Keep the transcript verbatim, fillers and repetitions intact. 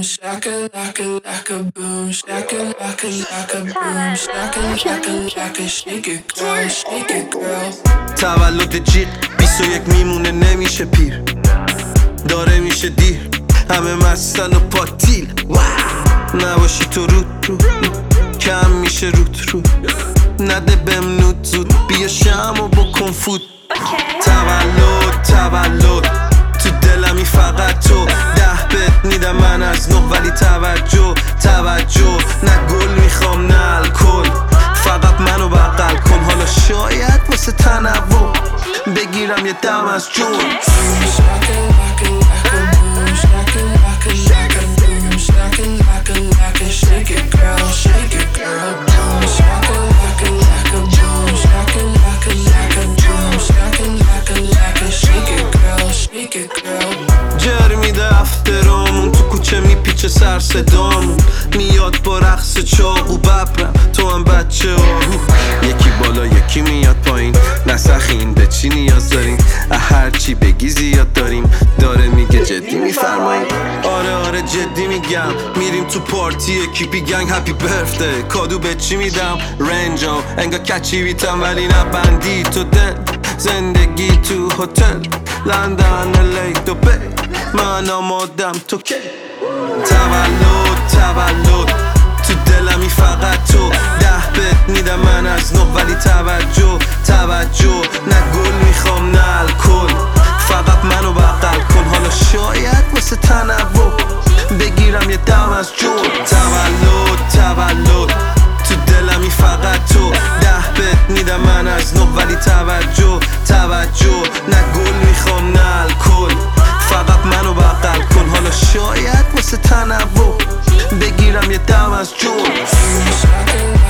boom, shaka laka laka boom, shaka laka laka boom, shaka laka laka shake it girl, shake it girl. تولد جیغ بیست و یک میمونه نمیشه پیر، داره میشه دیر، همه مستن و پاتیل. نباشی تو رود رو کم میشه رود رو، نده بهم نود زود، بیا شم و بکن فوت. تولد تولد تو دلمی فقط تو، ده بهت میدم من از نه، ولی توجه توجه، نه گل میخوام نه الکل، فقط منو بغل کن. حالا شاید واسه تنوع بگیرم یه دم از جون. Shake it girl, shake it girl, boom, shaka laka laka boom, shaka laka laka boom, shaka laka laka shake it girl, shake it girl. جر میده افترامون تو کوچه میپیچه سر صدامون، میاد با رقص چاقو ببرم تو هم بچه آهو، یکی بالا یکی میاد پایین، نسخین به چی نیاز دارین، هرچی بگی زیاد داریم، داره میگه جدی میفرمایین. آره آره جدی میگم، میریم تو پارتی اکیپی گنگ هپی برفته، کادو به چی میدم رنجام انگا کچی بیتم، ولی نبندی تو دن، زندگی تو هتل لندن الی دوبی، من آمادم تو کی. تولد تولد تو دلمی فقط تو، ده بهت میدم من از نه، ولی توجه توجه، نه گل میخوام نه الکل، فقط منو بغل کن. حالا شاید واسه تنوع بگیرم یه دم از جون. تولد تولد تو دلمی فقط تو، ده بهت میدم من از نه، ولی توجه توجه، نه گل میخوام نه الکل، فقط منو بغل کن. حالا شاید واسه تنوع بگیرم یه دم از جون.